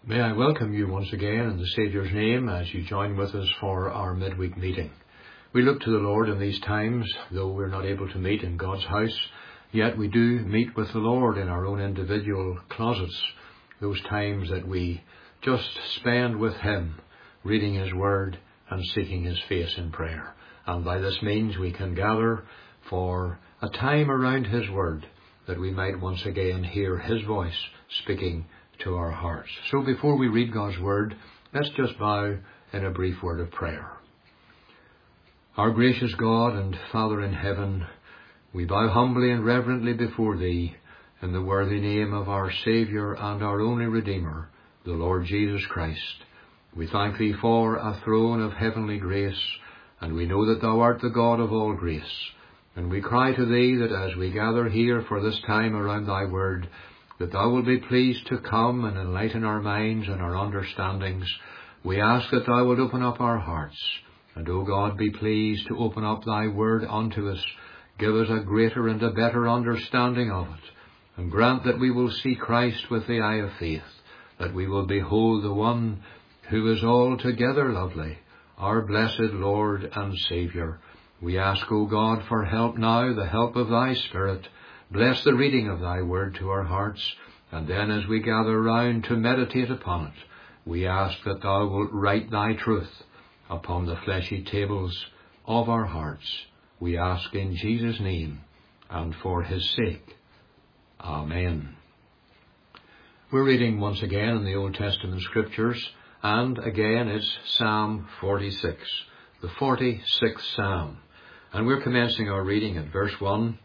May I welcome you once again in the Saviour's name as you join with us for our midweek meeting. We look to the Lord in these times, though we're not able to meet in God's house, yet we do meet with the Lord in our own individual closets, those times that we just spend with Him, reading His Word and seeking His face in prayer. And by this means we can gather for a time around His Word, that we might once again hear His voice speaking to our hearts. So before we read God's Word, let's just bow in a brief word of prayer. Our gracious God and Father in heaven, we bow humbly and reverently before Thee in the worthy name of our Saviour and our only Redeemer, the Lord Jesus Christ. We thank Thee for a throne of heavenly grace, and we know that Thou art the God of all grace. And we cry to Thee that as we gather here for this time around Thy Word, that Thou will be pleased to come and enlighten our minds and our understandings. We ask that Thou wilt open up our hearts, and, O God, be pleased to open up Thy Word unto us. Give us a greater and a better understanding of it, and grant that we will see Christ with the eye of faith, that we will behold the one who is altogether lovely, our blessed Lord and Saviour. We ask, O God, for help now, the help of Thy Spirit. Bless the reading of Thy Word to our hearts, and then as we gather round to meditate upon it, we ask that Thou wilt write Thy truth upon the fleshy tables of our hearts. We ask in Jesus' name and for His sake. Amen. We're reading once again in the Old Testament Scriptures, and again it's Psalm 46, the 46th Psalm. And we're commencing our reading at verse 1.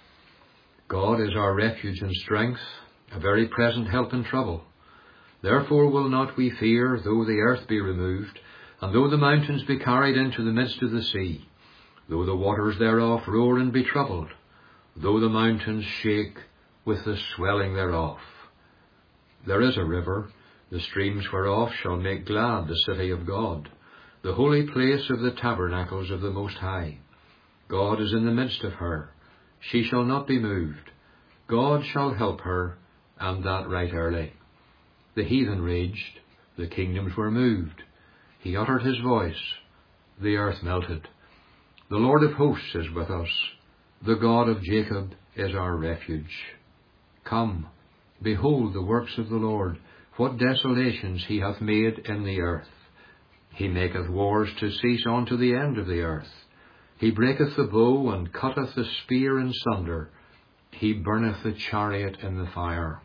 God is our refuge and strength, a very present help in trouble. Therefore will not we fear, though the earth be removed, and though the mountains be carried into the midst of the sea, though the waters thereof roar and be troubled, though the mountains shake with the swelling thereof. There is a river, the streams whereof shall make glad the city of God, the holy place of the tabernacles of the Most High. God is in the midst of her. She shall not be moved. God shall help her, and that right early. The heathen raged, the kingdoms were moved. He uttered His voice, the earth melted. The Lord of hosts is with us. The God of Jacob is our refuge. Come, behold the works of the Lord, what desolations He hath made in the earth. He maketh wars to cease unto the end of the earth. He breaketh the bow, and cutteth the spear in sunder. He burneth the chariot in the fire.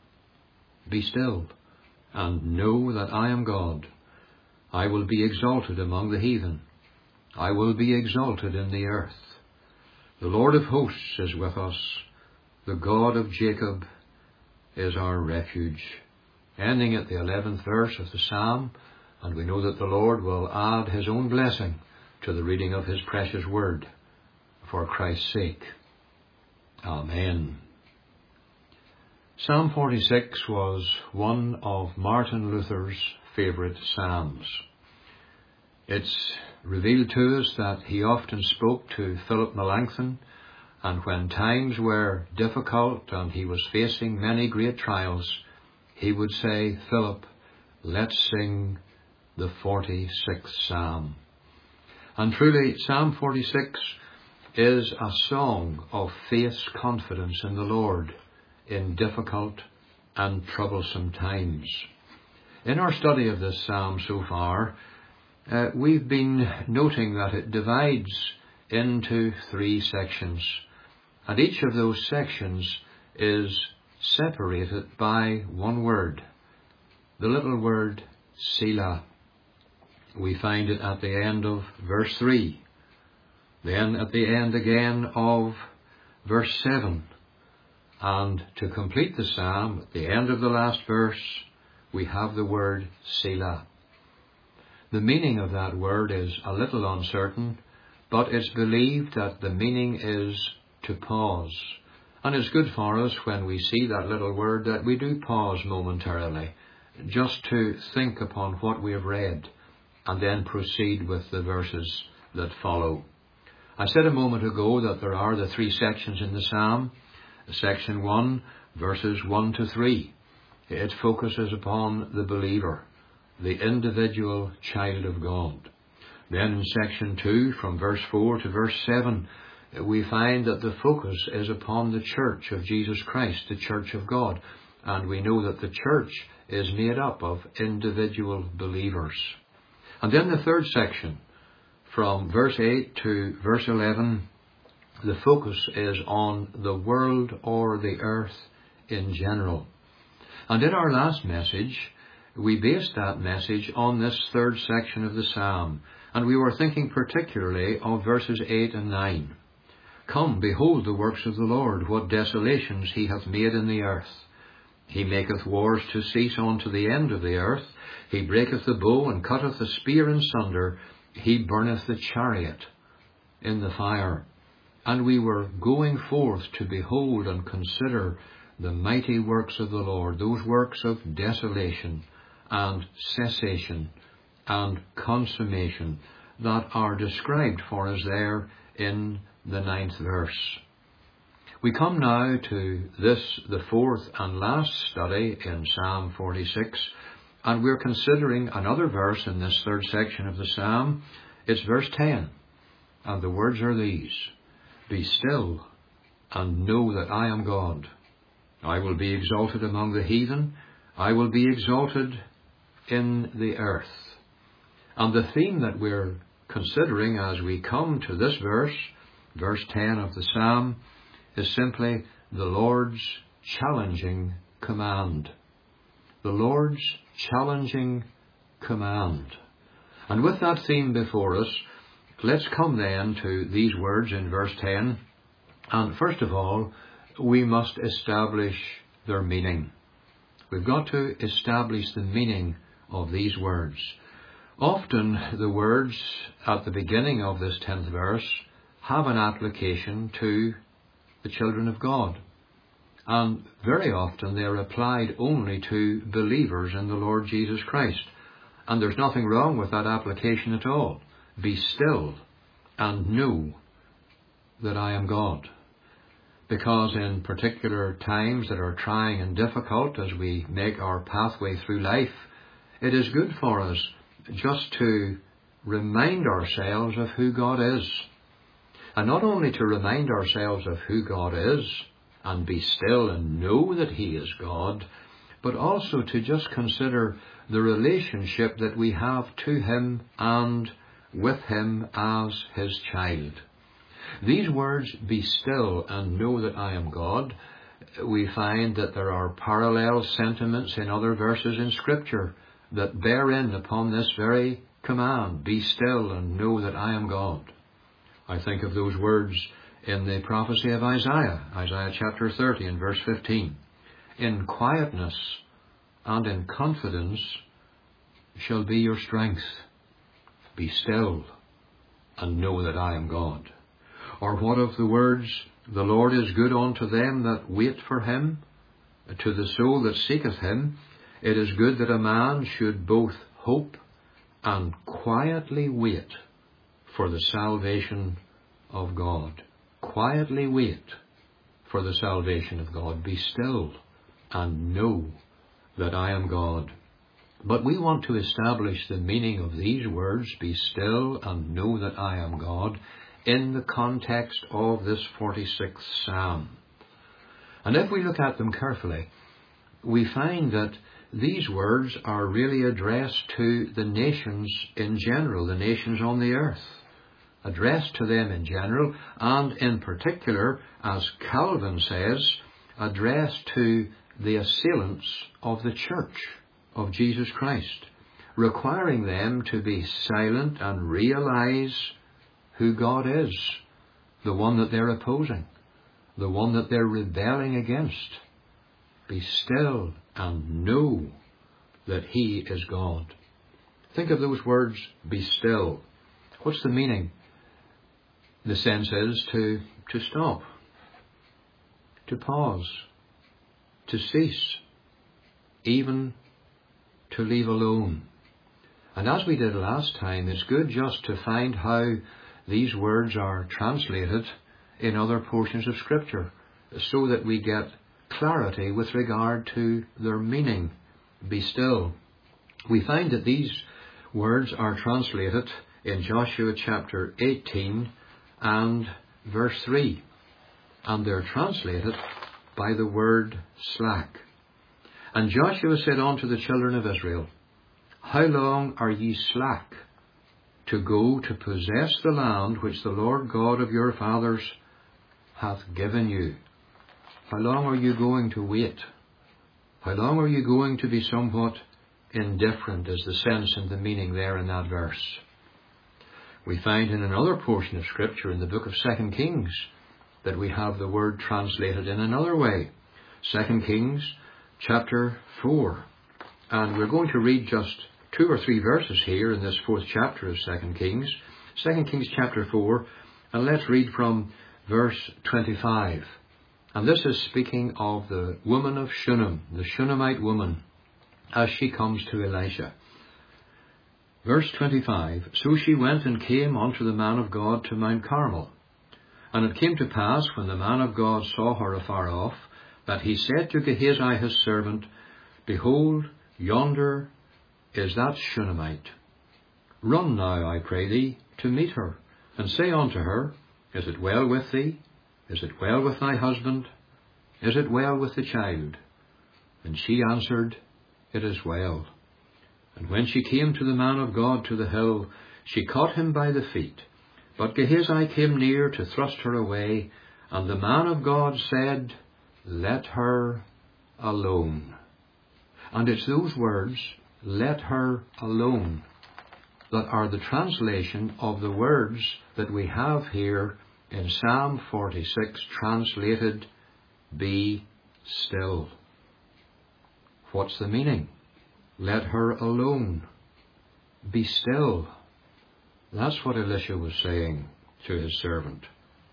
Be still, and know that I am God. I will be exalted among the heathen. I will be exalted in the earth. The Lord of hosts is with us. The God of Jacob is our refuge. Ending at the 11th verse of the Psalm, and we know that the Lord will add His own blessing to the reading of His precious Word, for Christ's sake. Amen. Psalm 46 was one of Martin Luther's favourite psalms. It's revealed to us that he often spoke to Philip Melanchthon, and when times were difficult and he was facing many great trials, he would say, "Philip, let's sing the 46th Psalm." And truly, Psalm 46 is a song of faith's confidence in the Lord in difficult and troublesome times. In our study of this psalm so far, we've been noting that it divides into 3 sections, and each of those sections is separated by one word, the little word Selah. We find it at the end of verse 3, then at the end again of verse 7, and to complete the psalm, at the end of the last verse, we have the word Selah. The meaning of that word is a little uncertain, but it's believed that the meaning is to pause. And it's good for us when we see that little word that we do pause momentarily, just to think upon what we have read, and then proceed with the verses that follow. I said a moment ago that there are the 3 sections in the psalm. Section 1, verses 1 to 3. It focuses upon the believer, the individual child of God. Then in section 2, from verse 4 to verse 7, we find that the focus is upon the church of Jesus Christ, the church of God. And we know that the church is made up of individual believers. And then the third section, from verse 8 to verse 11, the focus is on the world or the earth in general. And in our last message, we based that message on this third section of the psalm, and we were thinking particularly of verses 8 and 9. Come, behold the works of the Lord, what desolations he hath made in the earth. He maketh wars to cease unto the end of the earth. He breaketh the bow and cutteth the spear in sunder. He burneth the chariot in the fire. And we were going forth to behold and consider the mighty works of the Lord, those works of desolation and cessation and consummation that are described for us there in the 9th verse. We come now to this, the fourth and last study in Psalm 46, and we're considering another verse in this third section of the psalm. It's verse 10, and the words are these: Be still and know that I am God. I will be exalted among the heathen. I will be exalted in the earth. And the theme that we're considering as we come to this verse, verse 10 of the psalm, is simply the Lord's challenging command. The Lord's challenging command. And with that theme before us, let's come then to these words in verse 10. And first of all, we must establish their meaning. We've got to establish the meaning of these words. Often the words at the beginning of this 10th verse have an application to the children of God. And very often they're applied only to believers in the Lord Jesus Christ. And there's nothing wrong with that application at all. Be still and know that I am God. Because in particular times that are trying and difficult as we make our pathway through life, it is good for us just to remind ourselves of who God is. And not only to remind ourselves of who God is and be still and know that He is God, but also to just consider the relationship that we have to Him and with Him as His child. These words, be still and know that I am God, we find that there are parallel sentiments in other verses in Scripture that bear in upon this very command, be still and know that I am God. I think of those words in the prophecy of Isaiah, Isaiah chapter 30 and verse 15. In quietness and in confidence shall be your strength. Be still and know that I am God. Or what of the words, the Lord is good unto them that wait for Him, to the soul that seeketh Him. It is good that a man should both hope and quietly wait for the salvation of God. Quietly wait for the salvation of God. Be still and know that I am God. But we want to establish the meaning of these words, be still and know that I am God, in the context of this 46th Psalm. And if we look at them carefully, we find that these words are really addressed to the nations in general, the nations on the earth. Addressed to them in general, and in particular, as Calvin says, addressed to the assailants of the church of Jesus Christ, requiring them to be silent and realize who God is, the one that they're opposing, the one that they're rebelling against. Be still and know that He is God. Think of those words, be still. What's the meaning? The sense is to stop, to pause, to cease, even to leave alone. And as we did last time, it's good just to find how these words are translated in other portions of Scripture, so that we get clarity with regard to their meaning. Be still. We find that these words are translated in Joshua chapter 18 and verse 3. And they're translated by the word slack. And Joshua said unto the children of Israel, How long are ye slack to go to possess the land which the Lord God of your fathers hath given you? How long are you going to wait? How long are you going to be somewhat indifferent, is the sense and the meaning there in that verse. We find in another portion of Scripture in the book of 2 Kings that we have the word translated in another way. 2 Kings chapter 4. And we're going to read just 2 or 3 verses here in this 4th chapter of 2 Kings. 2 Kings chapter 4, and let's read from verse 25. And this is speaking of the woman of Shunem, the Shunammite woman, as she comes to Elisha. Verse 25, So she went and came unto the man of God to Mount Carmel. And it came to pass, when the man of God saw her afar off, that he said to Gehazi his servant, Behold, yonder is that Shunammite. Run now, I pray thee, to meet her, and say unto her, Is it well with thee? Is it well with thy husband? Is it well with the child? And she answered, It is well. And when she came to the man of God to the hill, she caught him by the feet. But Gehazi came near to thrust her away, and the man of God said, Let her alone. And it's those words, let her alone, that are the translation of the words that we have here in Psalm 46, translated, Be still. What's the meaning? Let her alone. Be still. That's what Elisha was saying to his servant.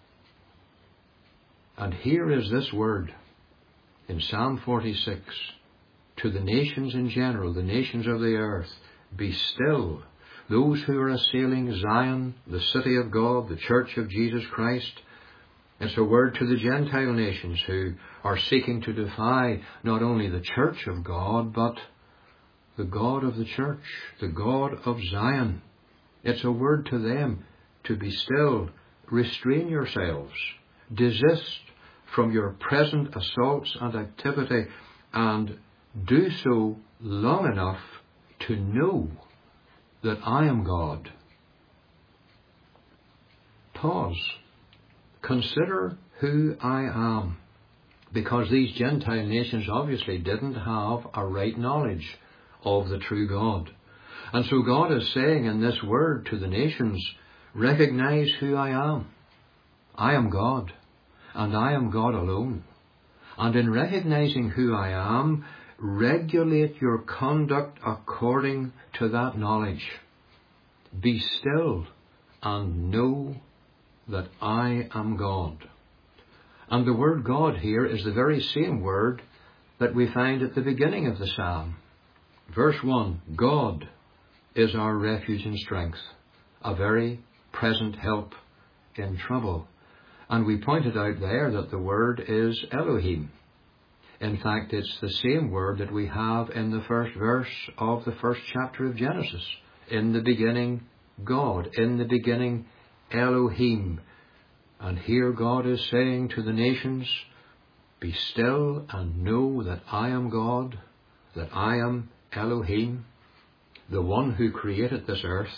And here is this word in Psalm 46 to the nations in general, the nations of the earth. Be still. Those who are assailing Zion, the city of God, the church of Jesus Christ. It's a word to the Gentile nations who are seeking to defy not only the church of God, but the God of the church, the God of Zion. It's a word to them to be still, restrain yourselves, desist from your present assaults and activity, and do so long enough to know that I am God. Pause. Consider who I am, because these Gentile nations obviously didn't have a right knowledge of the true God. And so God is saying in this word to the nations, recognize who I am. I am God, and I am God alone. And in recognizing who I am, regulate your conduct according to that knowledge. Be still and know that I am God. And the word God here is the very same word that we find at the beginning of the psalm. Verse 1, God is our refuge and strength, a very present help in trouble. And we pointed out there that the word is Elohim. In fact, it's the same word that we have in the first verse of the first chapter of Genesis. In the beginning, God. In the beginning, Elohim. And here God is saying to the nations, be still and know that I am God, that I am Elohim, the one who created this earth.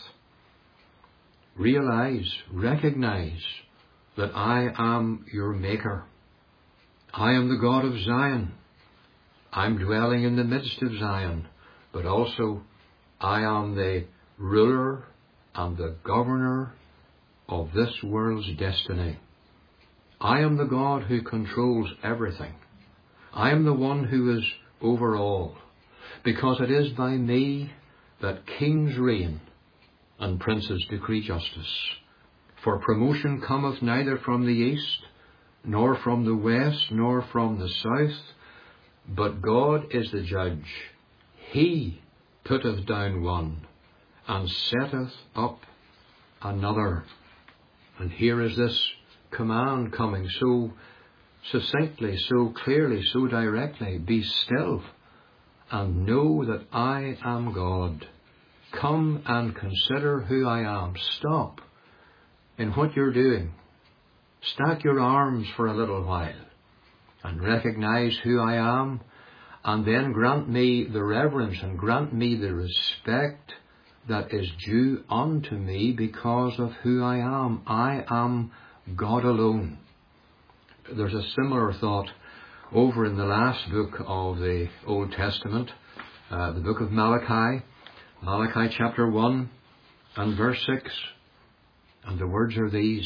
Realize, recognize that I am your maker. I am the God of Zion. I'm dwelling in the midst of Zion, but also I am the ruler and the governor of this world's destiny. I am the God who controls everything. I am the one who is over all, because it is by me that kings reign and princes decree justice. For promotion cometh neither from the east, nor from the west, nor from the south, but God is the judge. He putteth down one, and setteth up another. And here is this command coming so succinctly, so clearly, so directly, be still and know that I am God. Come and consider who I am. Stop in what you're doing. Stack your arms for a little while and recognize who I am, and then grant me the reverence and grant me the respect that is due unto me because of who I am. I am God alone. There's a similar thought over in the last book of the Old Testament, the book of Malachi, Malachi chapter 1 and verse 6. And the words are these: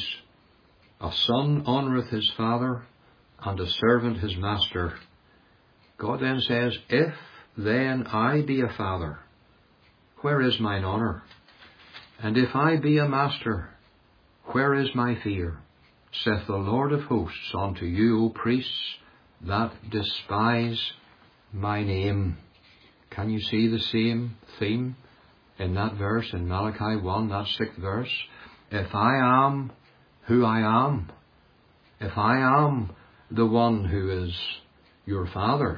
A son honoureth his father, and a servant his master. God then says, If then I be a father, where is mine honour? And if I be a master, where is my fear? Saith the Lord of hosts unto you, O priests, that despise my name. Can you see the same theme in that verse in Malachi 1, that 6th verse? If I am who I am, if I am the one who is your father,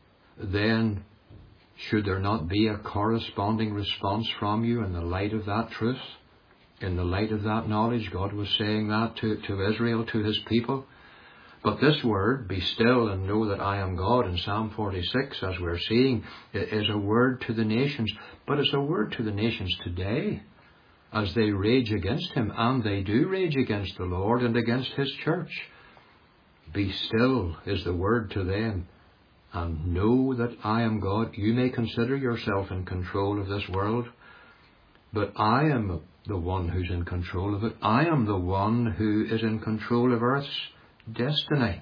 then should there not be a corresponding response from you in the light of that truth? In the light of that knowledge? God was saying that to Israel, to his people. But this word, be still and know that I am God, in Psalm 46, as we're seeing, is a word to the nations. But it's a word to the nations today, as they rage against him, and they do rage against the Lord and against his church. Be still is the word to them, and know that I am God. You may consider yourself in control of this world, but I am the one who's in control of it. I am the one who is in control of earth's destiny.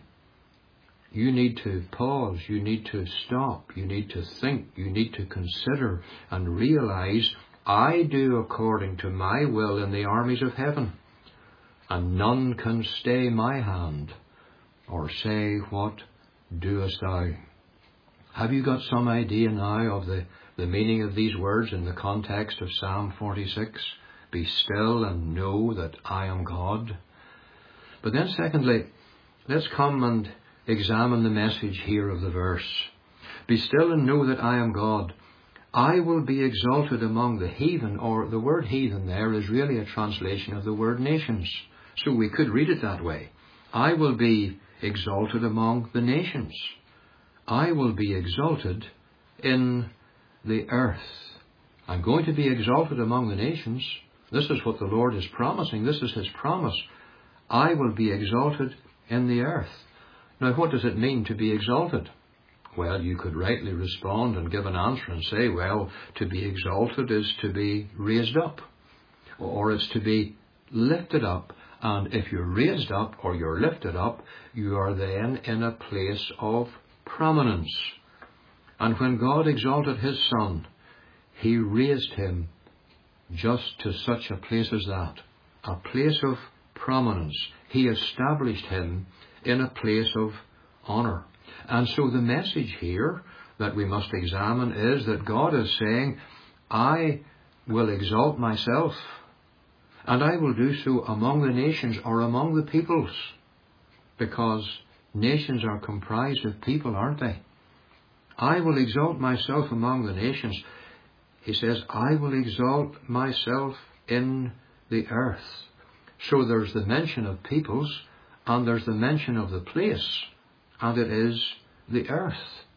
You need to pause, you need to stop, you need to think, you need to consider and realize I do according to my will in the armies of heaven, and none can stay my hand or say, What doest thou? Have you got some idea now of the meaning of these words in the context of Psalm 46? Be still and know that I am God. But then secondly, let's come and examine the message here of the verse. Be still and know that I am God. I will be exalted among the heathen, or the word heathen there is really a translation of the word nations. So we could read it that way. I will be exalted among the nations. I will be exalted in the earth. I'm going to be exalted among the nations. This is what the Lord is promising. This is his promise. I will be exalted in the earth. Now, what does it mean to be exalted? Well, you could rightly respond and give an answer and say, well, to be exalted is to be raised up, or it's to be lifted up. And if you're raised up or you're lifted up, you are then in a place of prominence. And when God exalted his Son, he raised him just to such a place as that, a place of prominence. He established him in a place of honour. And so the message here that we must examine is that God is saying, I will exalt myself, and I will do so among the nations, or among the peoples, because nations are comprised of people, aren't they? I will exalt myself among the nations. He says, I will exalt myself in the earth. So there's the mention of peoples, and there's the mention of the place, and it is the earth.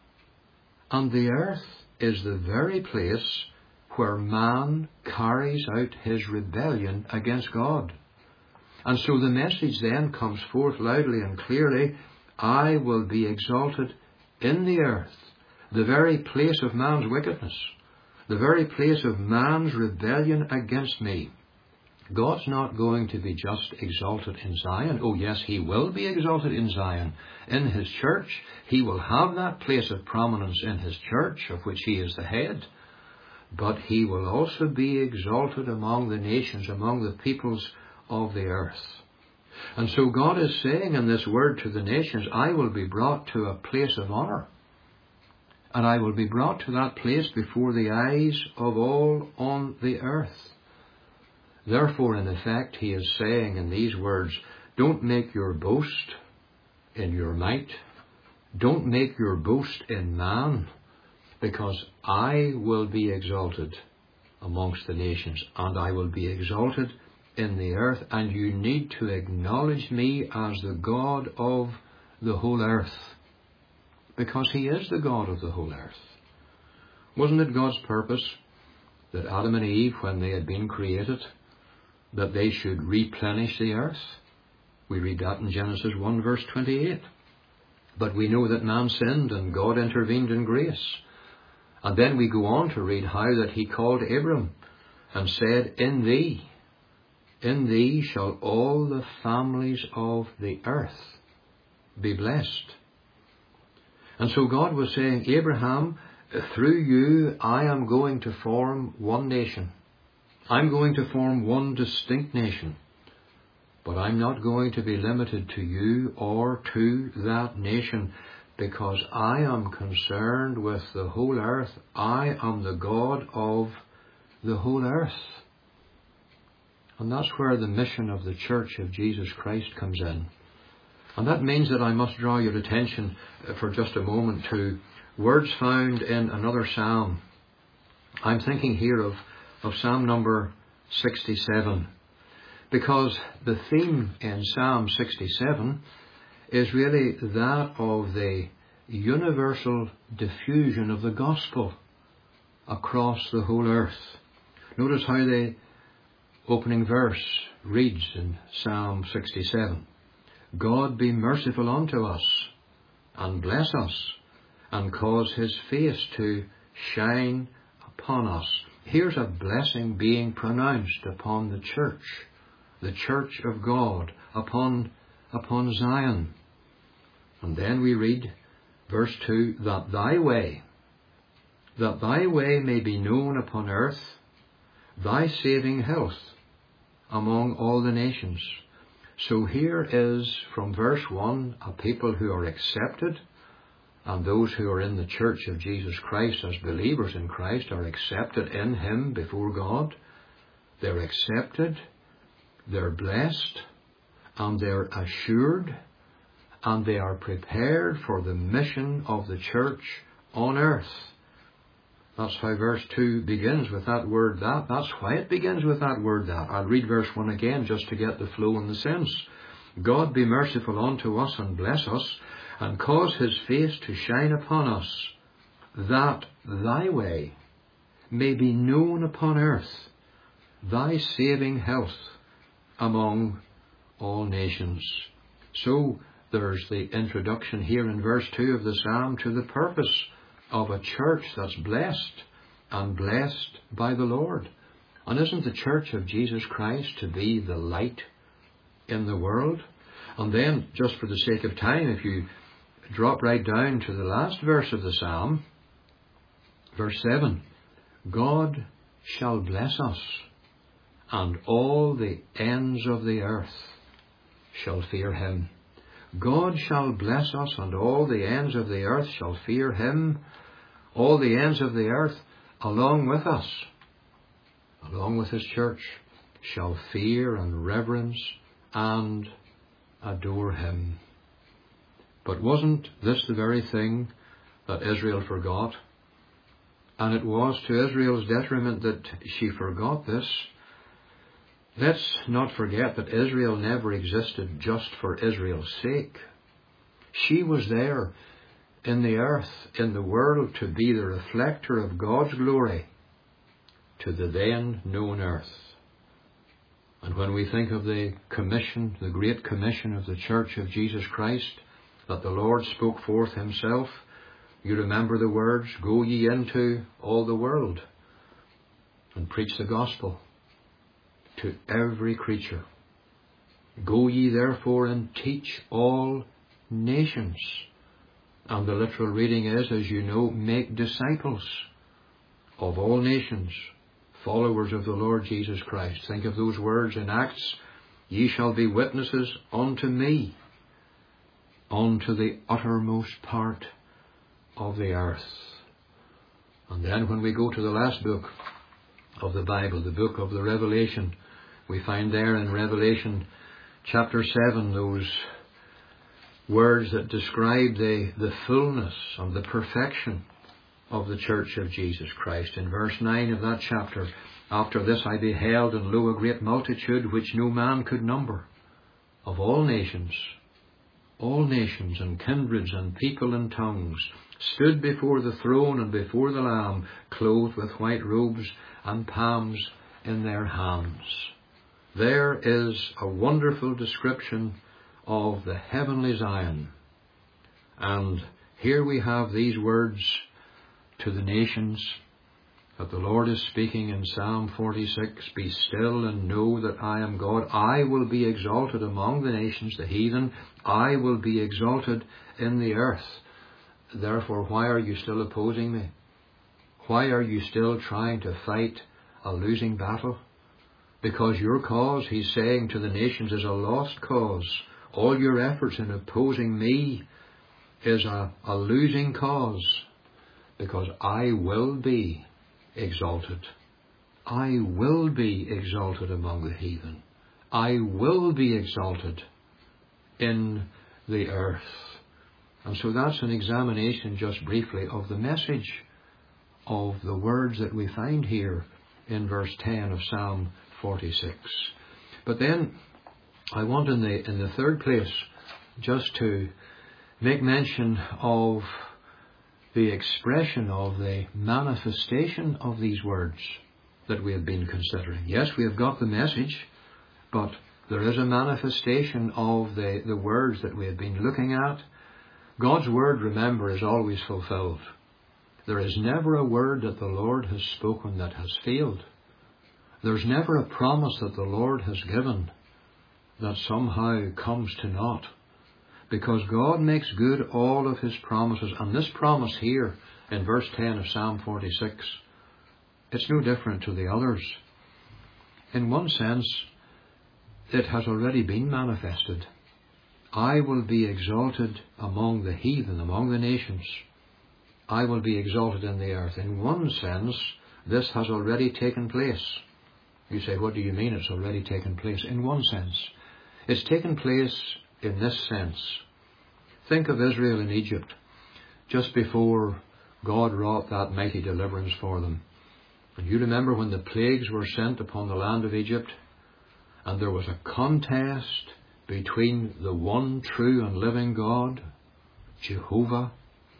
And the earth is the very place where man carries out his rebellion against God. And so the message then comes forth loudly and clearly, I will be exalted in the earth, the very place of man's wickedness, the very place of man's rebellion against me. God's not going to be just exalted in Zion. Oh yes, he will be exalted in Zion, in his church. He will have that place of prominence in his church, of which he is the head. But he will also be exalted among the nations, among the peoples of the earth. And so God is saying in this word to the nations, I will be brought to a place of honour. And I will be brought to that place before the eyes of all on the earth. Therefore, in effect, he is saying in these words, don't make your boast in your might. Don't make your boast in man, because I will be exalted amongst the nations, and I will be exalted in the earth, and you need to acknowledge me as the God of the whole earth, because he is the God of the whole earth. Wasn't it God's purpose that Adam and Eve, when they had been created, that they should replenish the earth? We read that in Genesis 1 verse 28. But we know that man sinned and God intervened in grace. And then we go on to read how that he called Abram and said, in thee shall all the families of the earth be blessed. And so God was saying, Abraham, through you I am going to form one nation. I'm going to form one distinct nation. But I'm not going to be limited to you or to that nation, because I am concerned with the whole earth. I am the God of the whole earth. And that's where the mission of the Church of Jesus Christ comes in. And that means that I must draw your attention for just a moment to words found in another psalm. I'm thinking here of Psalm number 67. Because the theme in Psalm 67 is really that of the universal diffusion of the gospel across the whole earth. Notice how the opening verse reads in Psalm 67. God be merciful unto us, and bless us, and cause his face to shine upon us. Here's a blessing being pronounced upon the church of God, upon Zion. And then we read verse 2, that thy way may be known upon earth, thy saving health among all the nations. So here is, from verse 1, a people who are accepted, and those who are in the Church of Jesus Christ as believers in Christ are accepted in him before God. They're accepted, they're blessed, and they're assured, and they are prepared for the mission of the church on earth. That's how verse 2 begins with that word that. That's why it begins with that word that. I'll read verse 1 again just to get the flow and the sense. God be merciful unto us and bless us, and cause his face to shine upon us, that thy way may be known upon earth, thy saving health among all nations. So there's the introduction here in verse 2 of the psalm to the purpose of a church that's blessed and blessed by the Lord. And isn't the Church of Jesus Christ to be the light in the world? And then, just for the sake of time, if you drop right down to the last verse of the psalm, verse 7, God shall bless us, and all the ends of the earth shall fear him. God shall bless us, and all the ends of the earth shall fear him. All the ends of the earth, along with us, along with his church, shall fear and reverence and adore him. But wasn't this the very thing that Israel forgot? And it was to Israel's detriment that she forgot this. Let's not forget that Israel never existed just for Israel's sake. She was there in the earth, in the world, to be the reflector of God's glory to the then known earth. And when we think of the commission, the great commission of the Church of Jesus Christ, that the Lord spoke forth himself, you remember the words, go ye into all the world and preach the gospel to every creature. Go ye therefore and teach all nations. And the literal reading is, as you know, make disciples of all nations, followers of the Lord Jesus Christ. Think of those words in Acts, ye shall be witnesses unto me, unto the uttermost part of the earth. And then when we go to the last book of the Bible, the book of the Revelation, we find there in Revelation chapter 7 those words that describe the fullness and the perfection of the church of Jesus Christ. In verse 9 of that chapter, after this I beheld, and lo, a great multitude which no man could number, of all nations and kindreds and people and tongues, stood before the throne and before the Lamb, clothed with white robes and palms in their hands. There is a wonderful description of the heavenly Zion. And here we have these words to the nations that the Lord is speaking in Psalm 46, "Be still and know that I am God. I will be exalted among the nations, the heathen. I will be exalted in the earth. Therefore, why are you still opposing me? Why are you still trying to fight a losing battle? Because your cause," he's saying to the nations, "is a lost cause. All your efforts in opposing me is a losing cause. Because I will be exalted. I will be exalted among the heathen. I will be exalted in the earth." And so that's an examination, just briefly, of the message of the words that we find here in verse 10 of Psalm 46. But then I want in the third place just to make mention of the expression of the manifestation of these words that we have been considering. Yes, we have got the message, but there is a manifestation of the words that we have been looking at. God's word, remember, is always fulfilled. There is never a word that the Lord has spoken that has failed. There's never a promise that the Lord has given that somehow comes to naught. Because God makes good all of his promises. And this promise here in verse 10 of Psalm 46, it's no different to the others. In one sense, it has already been manifested. I will be exalted among the heathen, among the nations. I will be exalted in the earth. In one sense, this has already taken place. You say, what do you mean it's already taken place? In one sense. It's taken place in this sense. Think of Israel in Egypt, just before God wrought that mighty deliverance for them. And you remember when the plagues were sent upon the land of Egypt, and there was a contest between the one true and living God, Jehovah,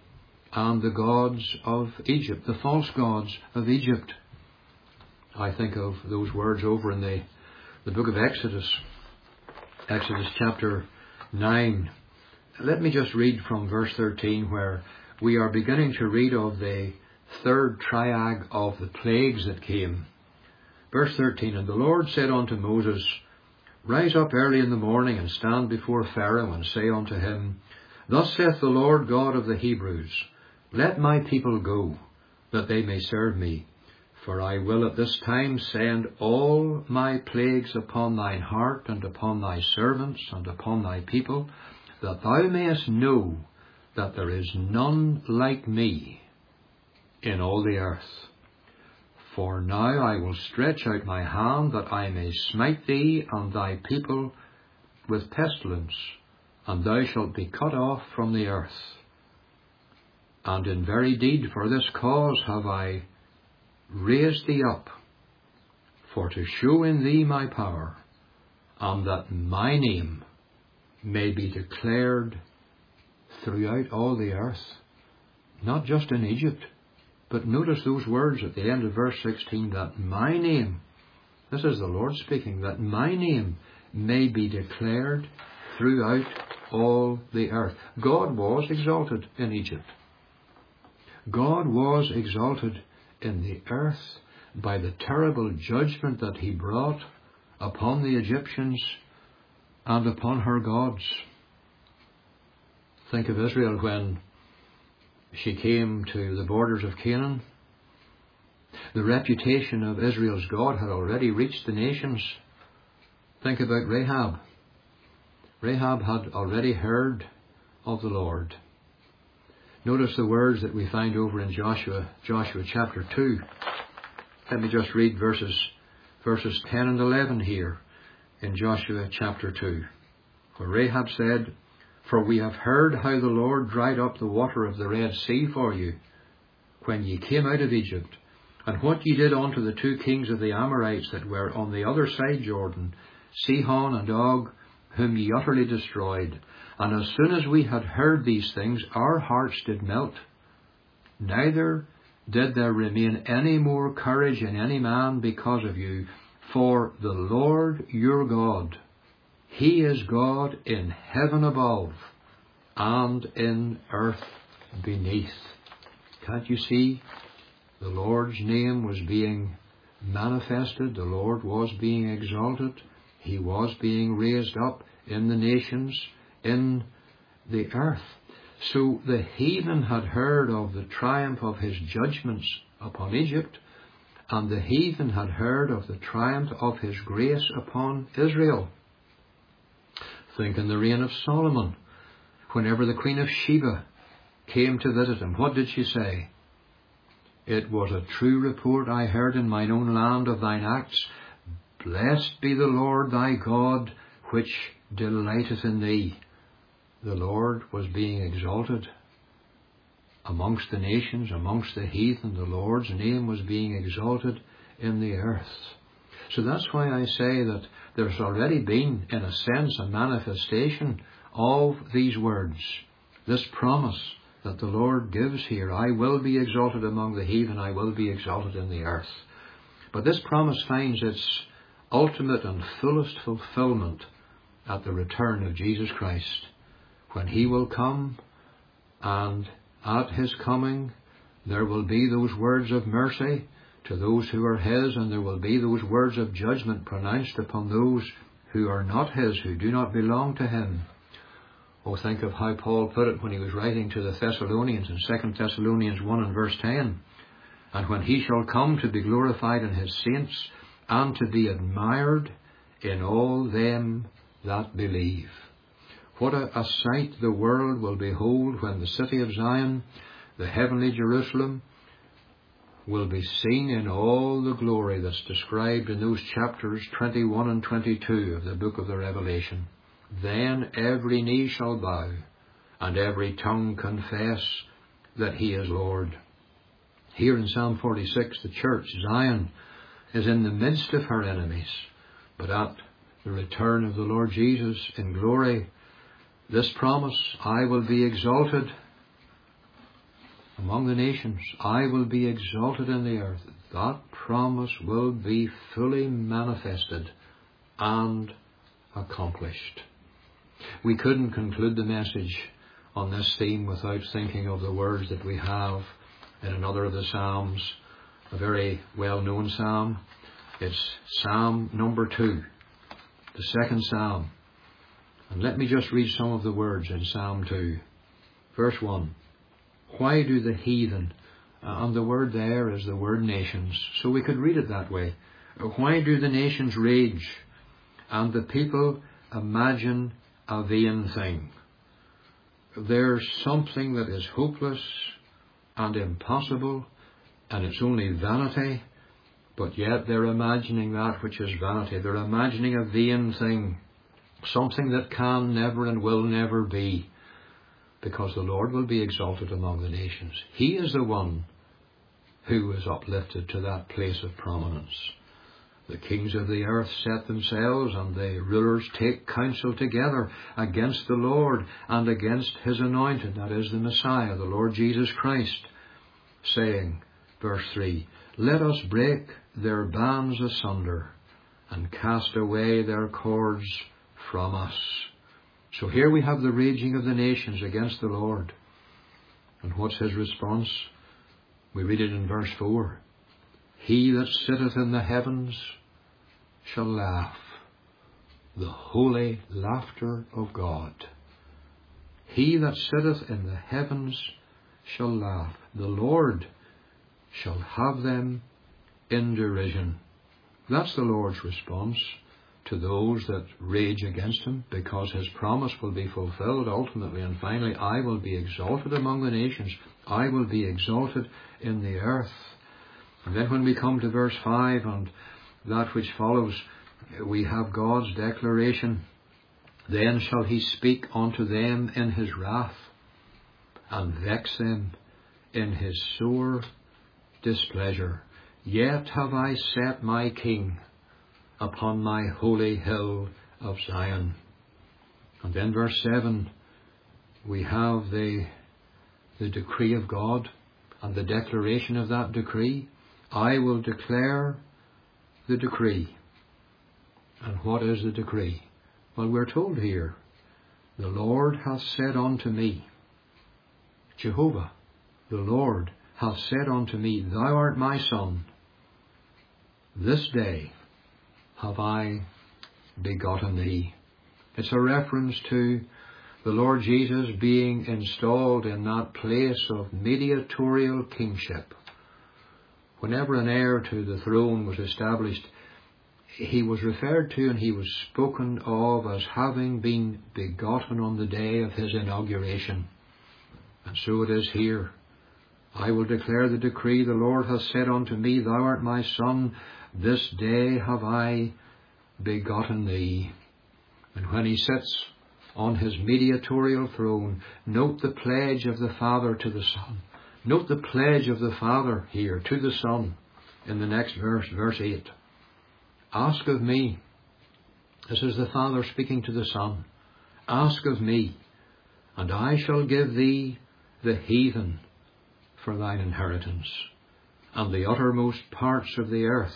and the gods of Egypt, the false gods of Egypt. I think of those words over in the book of Exodus chapter 9. Let me just read from verse 13, where we are beginning to read of the third triad of the plagues that came. Verse 13, "And the Lord said unto Moses, Rise up early in the morning, and stand before Pharaoh, and say unto him, Thus saith the Lord God of the Hebrews, Let my people go, that they may serve me. For I will at this time send all my plagues upon thine heart, and upon thy servants, and upon thy people, that thou mayest know that there is none like me in all the earth. For now I will stretch out my hand, that I may smite thee and thy people with pestilence, and thou shalt be cut off from the earth. And in very deed for this cause have I raised thee up, for to show in thee my power, and that my name may be declared throughout all the earth." Not just in Egypt, but notice those words at the end of verse 16, that my name, this is the Lord speaking, that my name may be declared throughout all the earth. God was exalted in Egypt. God was exalted in the earth by the terrible judgment that he brought upon the Egyptians and upon her gods. Think of Israel when she came to the borders of Canaan. The reputation of Israel's God had already reached the nations. Think about Rahab. Rahab had already heard of the Lord. Notice the words that we find over in Joshua chapter 2. Let me just read verses 10 and 11 here in Joshua chapter 2. For Rahab said, For we have heard how the Lord dried up the water of the Red Sea for you, when ye came out of Egypt, and what ye did unto the 2 kings of the Amorites that were on the other side Jordan, Sihon and Og, whom ye utterly destroyed. And as soon as we had heard these things, our hearts did melt. Neither did there remain any more courage in any man because of you, for the Lord your God, He is God in heaven above and in earth beneath. Can't you see? The Lord's name was being manifested. The Lord was being exalted. He was being raised up in the nations, in the earth. So the heathen had heard of the triumph of His judgments upon Egypt, and the heathen had heard of the triumph of His grace upon Israel. Think in the reign of Solomon, whenever the Queen of Sheba came to visit him, what did she say? It was a true report I heard in mine own land of thine acts. Blessed be the Lord thy God, which delighteth in thee. The Lord was being exalted amongst the nations, amongst the heathen. The Lord's name was being exalted in the earth. So that's why I say that there's already been, in a sense, a manifestation of these words, this promise that the Lord gives here. I will be exalted among the heathen, I will be exalted in the earth. But this promise finds its ultimate and fullest fulfillment at the return of Jesus Christ, when He will come, and at His coming there will be those words of mercy to those who are His, and there will be those words of judgment pronounced upon those who are not His, who do not belong to Him. Oh, think of how Paul put it when he was writing to the Thessalonians in 2 Thessalonians 1 and verse 10. And when He shall come to be glorified in His saints, and to be admired in all them that believe. What a sight the world will behold when the city of Zion, the heavenly Jerusalem, will be seen in all the glory that's described in those chapters 21 and 22 of the book of the Revelation. Then every knee shall bow, and every tongue confess that He is Lord. Here in Psalm 46, the church, Zion, is in the midst of her enemies. But at the return of the Lord Jesus in glory, this promise, I will be exalted among the nations, I will be exalted in the earth, that promise will be fully manifested and accomplished. We couldn't conclude the message on this theme without thinking of the words that we have in another of the Psalms, a very well-known psalm. It's Psalm number 2, the second psalm. And let me just read some of the words in Psalm 2. Verse 1. Why do the heathen, and the word there is the word nations, so we could read it that way. Why do the nations rage, and the people imagine a vain thing? There's something that is hopeless and impossible, and it's only vanity, but yet they're imagining that which is vanity. They're imagining a vain thing, something that can never and will never be, because the Lord will be exalted among the nations. He is the one who is uplifted to that place of prominence. The kings of the earth set themselves, and the rulers take counsel together against the Lord and against His anointed, that is the Messiah, the Lord Jesus Christ, saying, verse 3, let us break their bands asunder and cast away their cords from us. So here we have the raging of the nations against the Lord. And what's His response? We read it in verse 4. He that sitteth in the heavens shall laugh, the holy laughter of God. He that sitteth in the heavens shall laugh. The Lord shall have them in derision. That's the Lord's response to those that rage against Him, because His promise will be fulfilled ultimately and finally. I will be exalted among the nations. I will be exalted in the earth. And then when we come to verse 5 and that which follows, we have God's declaration Then shall he speak unto them in his wrath, and vex them in his sore displeasure. Yet have I set my King upon my holy hill of Zion. And then verse 7, we have the decree of God and the declaration of that decree. I will declare the decree. And what is the decree? Well, we're told here, the Lord hath said unto me, Jehovah, the Lord, hath said unto me, Thou art my Son. This day have I begotten thee. It's a reference to the Lord Jesus being installed in that place of mediatorial kingship. Whenever an heir to the throne was established, he was referred to and he was spoken of as having been begotten on the day of his inauguration. And so it is here. I will declare the decree, the Lord hath said unto me, Thou art my Son, this day have I begotten thee. And when he sits on his mediatorial throne, note the pledge of the Father to the Son. Note the pledge of the Father here to the Son in the next verse, verse 8. Ask of me. This is the Father speaking to the Son. Ask of me, and I shall give thee the heathen for thine inheritance, and the uttermost parts of the earth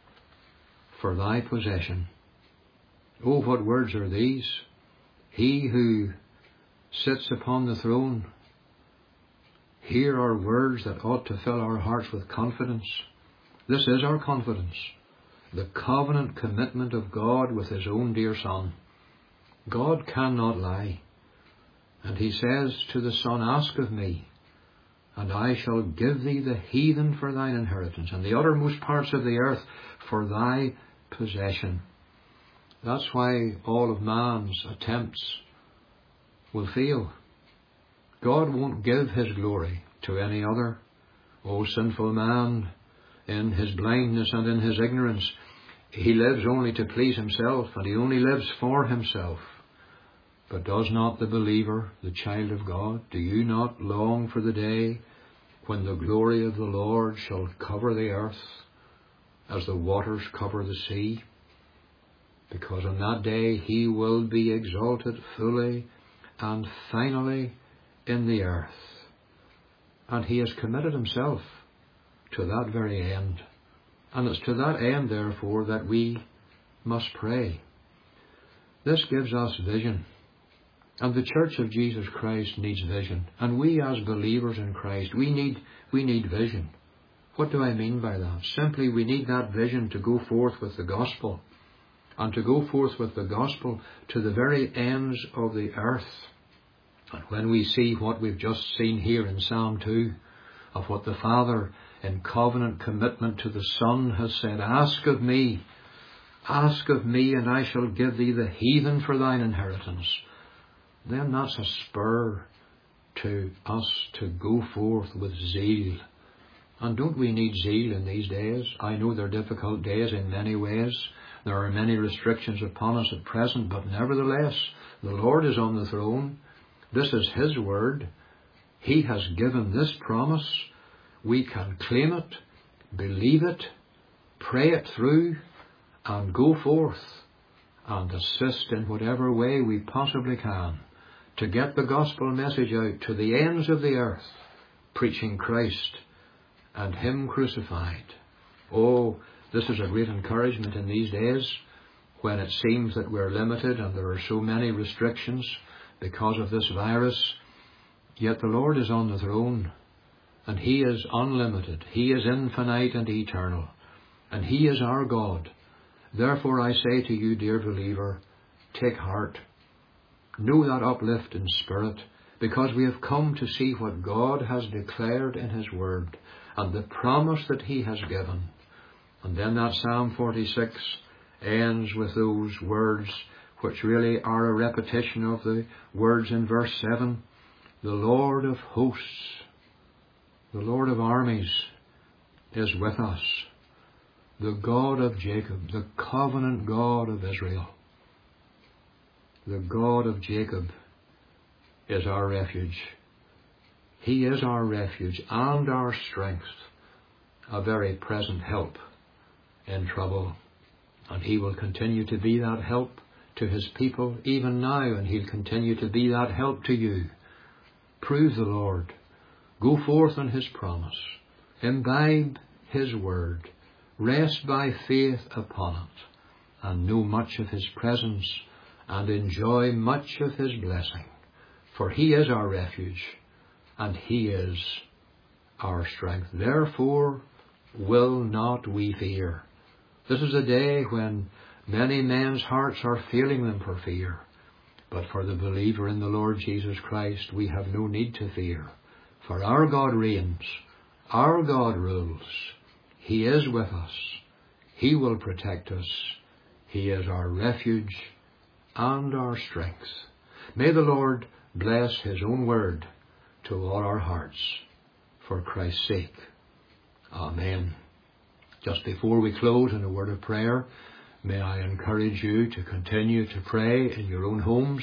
for thy possession. Oh, what words are these? He who sits upon the throne. Here are words that ought to fill our hearts with confidence. This is our confidence. The covenant commitment of God with his own dear Son. God cannot lie. And he says to the Son, Ask of me, and I shall give thee the heathen for thine inheritance, and the uttermost parts of the earth for thy possession. That's why all of man's attempts will fail. God won't give his glory to any other. O sinful man, in his blindness and in his ignorance, he lives only to please himself, and he only lives for himself. But does not the believer, the child of God, do you not long for the day when the glory of the Lord shall cover the earth as the waters cover the sea? Because on that day he will be exalted fully and finally in the earth. And he has committed himself to that very end. And it's to that end, therefore, that we must pray. This gives us vision. And the Church of Jesus Christ needs vision. And we as believers in Christ, we need vision. What do I mean by that? Simply, we need that vision to go forth with the gospel. And to go forth with the gospel to the very ends of the earth. And when we see what we've just seen here in Psalm 2, of what the Father in covenant commitment to the Son has said, Ask of me, and I shall give thee the heathen for thine inheritance. Then that's a spur to us to go forth with zeal. And don't we need zeal in these days? I know they're difficult days in many ways. There are many restrictions upon us at present, but nevertheless, the Lord is on the throne. This is his word. He has given this promise. We can claim it, believe it, pray it through, and go forth and assist in whatever way we possibly can to get the gospel message out to the ends of the earth, preaching Christ and him crucified. Oh, this is a great encouragement in these days when it seems that we're limited and there are so many restrictions because of this virus. Yet the Lord is on the throne, and he is unlimited. He is infinite and eternal, and he is our God. Therefore I say to you, dear believer, take heart. Know that uplift in spirit, because we have come to see what God has declared in his word and the promise that he has given. And then that Psalm 46 ends with those words which really are a repetition of the words in verse 7. The Lord of hosts, the Lord of armies is with us. The God of Jacob, the covenant God of Israel, The God of Jacob is our refuge. He is our refuge and our strength, a very present help in trouble. And He will continue to be that help to His people even now, and He'll continue to be that help to you. Prove the Lord. Go forth in His promise. Imbibe His word. Rest by faith upon it, and know much of His presence, and enjoy much of His blessing. For He is our refuge, and He is our strength. Therefore will not we fear. This is a day when many men's hearts are failing them for fear. But for the believer in the Lord Jesus Christ, we have no need to fear. For our God reigns. Our God rules. He is with us. He will protect us. He is our refuge and our strength. May the Lord bless His own word to all our hearts, for Christ's sake. Amen. Just before we close in a word of prayer, may I encourage you to continue to pray in your own homes,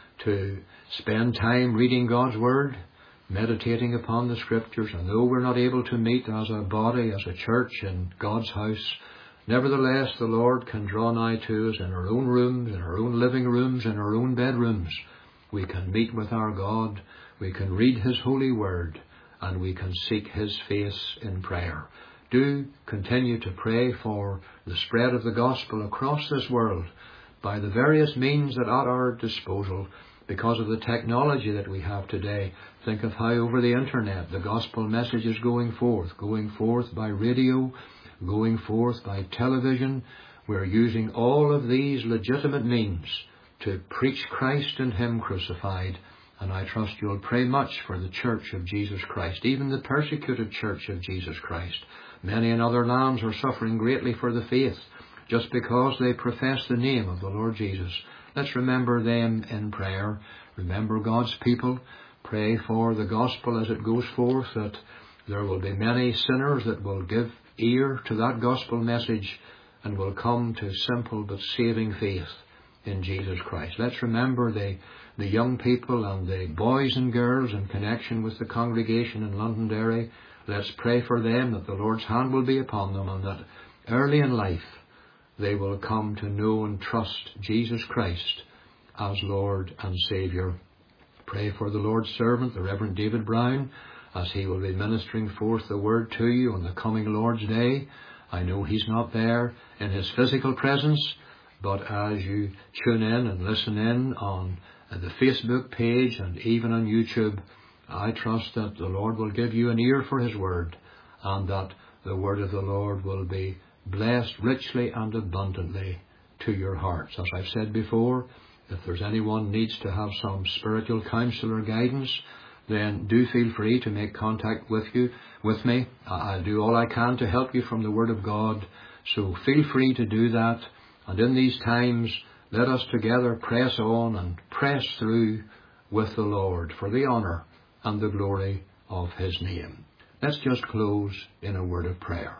to spend time reading God's Word, meditating upon the Scriptures. And though we're not able to meet as a body, as a church in God's house, nevertheless the Lord can draw nigh to us in our own rooms, in our own living rooms, in our own bedrooms. We can meet with our God, we can read His holy Word, and we can seek His face in prayer. Do continue to pray for the spread of the gospel across this world by the various means that are at our disposal because of the technology that we have today. Think of how over the internet the gospel message is going forth by radio, going forth by television. We're using all of these legitimate means to preach Christ and Him crucified. And I trust you'll pray much for the Church of Jesus Christ, even the persecuted Church of Jesus Christ. Many in other lands are suffering greatly for the faith, just because they profess the name of the Lord Jesus. Let's remember them in prayer. Remember God's people. Pray for the gospel as it goes forth, that there will be many sinners that will give ear to that gospel message and will come to simple but saving faith in Jesus Christ. Let's remember the young people and the boys and girls in connection with the congregation in Londonderry. Let's pray for them that the Lord's hand will be upon them, and that early in life they will come to know and trust Jesus Christ as Lord and Saviour. Pray for the Lord's servant, the Reverend David Brown, as he will be ministering forth the word to you on the coming Lord's Day. I know he's not there in his physical presence, but as you tune in and listen in on the Facebook page and even on YouTube, I trust that the Lord will give you an ear for His word, and that the word of the Lord will be blessed richly and abundantly to your hearts. As I've said before, if there's anyone needs to have some spiritual counsel or guidance, then do feel free to make contact with me. I'll do all I can to help you from the Word of God. So feel free to do that. And in these times, let us together press on and press through with the Lord for the honour and the glory of His name. Let's just close in a word of prayer.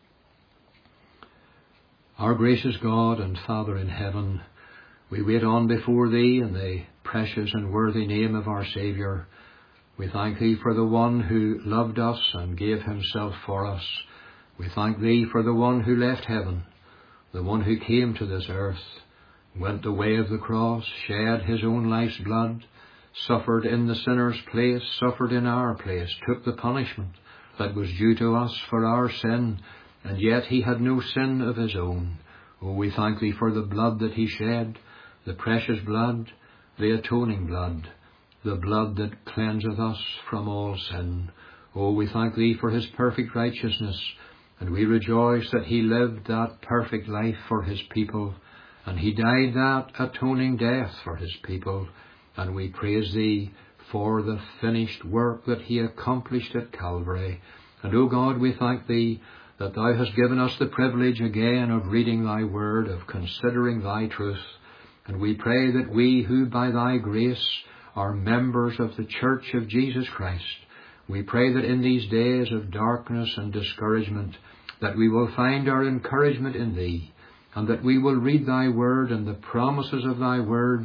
Our gracious God and Father in heaven, we wait on before Thee in the precious and worthy name of our Saviour. We thank Thee for the one who loved us and gave Himself for us. We thank Thee for the one who left heaven, the one who came to this earth, went the way of the cross, shed His own life's blood, suffered in the sinner's place, suffered in our place, took the punishment that was due to us for our sin, and yet He had no sin of His own. Oh, we thank Thee for the blood that He shed, the precious blood, the atoning blood, the blood that cleanseth us from all sin. Oh, we thank Thee for His perfect righteousness, and we rejoice that He lived that perfect life for His people, and He died that atoning death for His people. And we praise Thee for the finished work that He accomplished at Calvary. And, O God, we thank Thee that Thou hast given us the privilege again of reading Thy Word, of considering Thy truth. And we pray that we who by Thy grace are members of the Church of Jesus Christ, we pray that in these days of darkness and discouragement, that we will find our encouragement in Thee, and that we will read Thy Word and the promises of Thy Word,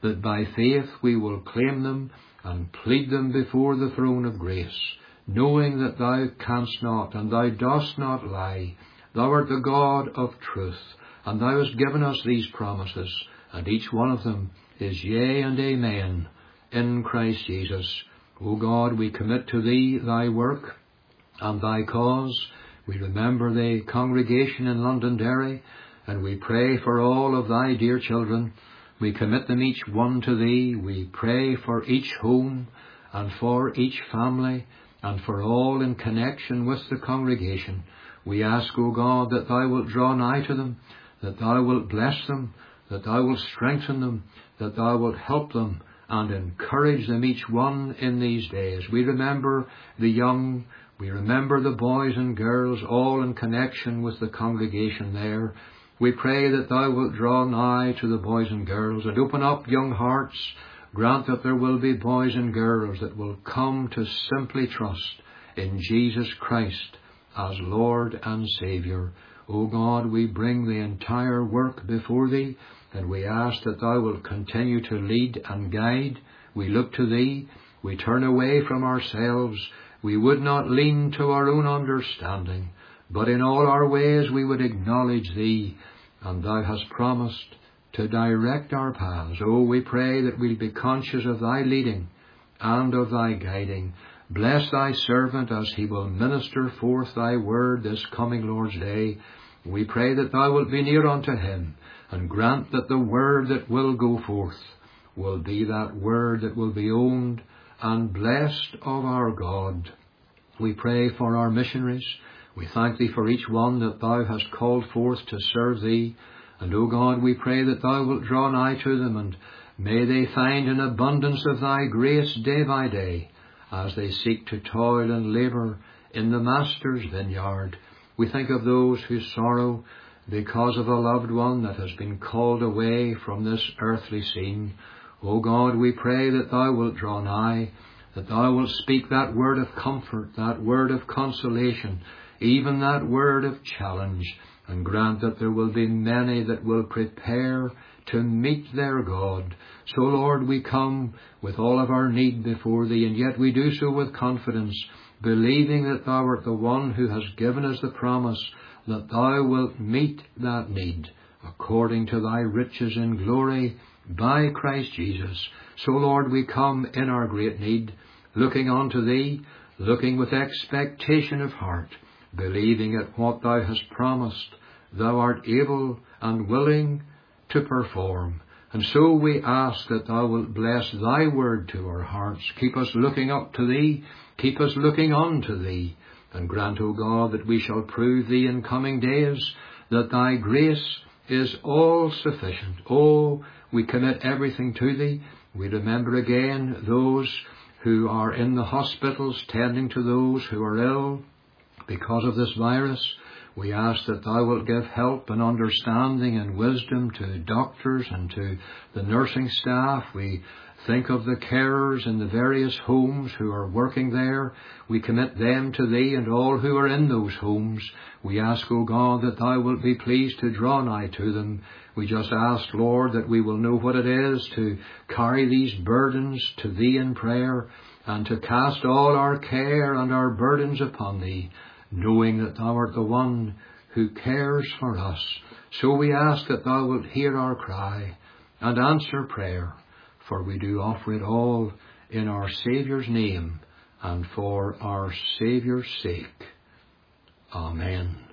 that by faith we will claim them and plead them before the throne of grace, knowing that Thou canst not and Thou dost not lie. Thou art the God of truth, and Thou hast given us these promises, and each one of them is yea and amen in Christ Jesus. O God, we commit to Thee Thy work and Thy cause. We remember the congregation in Londonderry, and we pray for all of Thy dear children. We commit them each one to Thee. We pray for each home and for each family and for all in connection with the congregation. We ask, O God, that Thou wilt draw nigh to them, that Thou wilt bless them, that Thou wilt strengthen them, that Thou wilt help them and encourage them each one in these days. We remember the young, we remember the boys and girls, all in connection with the congregation there. We pray that Thou wilt draw nigh to the boys and girls and open up young hearts. Grant that there will be boys and girls that will come to simply trust in Jesus Christ as Lord and Saviour. O God, we bring the entire work before Thee, and we ask that Thou wilt continue to lead and guide. We look to Thee. We turn away from ourselves. We would not lean to our own understanding, but in all our ways we would acknowledge Thee, and Thou hast promised to direct our paths. Oh, we pray that we'll be conscious of Thy leading and of Thy guiding. Bless Thy servant as he will minister forth Thy word this coming Lord's Day. We pray that Thou wilt be near unto him, and grant that the word that will go forth will be that word that will be owned and blessed of our God. We pray for our missionaries. We thank Thee for each one that Thou hast called forth to serve Thee. And, O God, we pray that Thou wilt draw nigh to them, and may they find an abundance of Thy grace day by day as they seek to toil and labour in the Master's vineyard. We think of those who sorrow because of a loved one that has been called away from this earthly scene. O God, we pray that Thou wilt draw nigh, that Thou wilt speak that word of comfort, that word of consolation, even that word of challenge, and grant that there will be many that will prepare to meet their God. So, Lord, we come with all of our need before Thee, and yet we do so with confidence, believing that Thou art the one who has given us the promise that Thou wilt meet that need according to Thy riches in glory by Christ Jesus. So, Lord, we come in our great need, looking unto Thee, looking with expectation of heart, believing at what Thou hast promised, Thou art able and willing to perform. And so we ask that Thou wilt bless Thy word to our hearts. Keep us looking up to Thee, keep us looking unto Thee, and grant, O God, that we shall prove Thee in coming days, that Thy grace is all sufficient. Oh, we commit everything to Thee. We remember again those who are in the hospitals tending to those who are ill because of this virus. We ask that Thou wilt give help and understanding and wisdom to doctors and to the nursing staff. We think of the carers in the various homes who are working there. We commit them to Thee and all who are in those homes. We ask, O God, that Thou wilt be pleased to draw nigh to them. We just ask, Lord, that we will know what it is to carry these burdens to Thee in prayer, and to cast all our care and our burdens upon Thee, knowing that Thou art the one who cares for us. So we ask that Thou wilt hear our cry and answer prayer, for we do offer it all in our Saviour's name and for our Saviour's sake. Amen.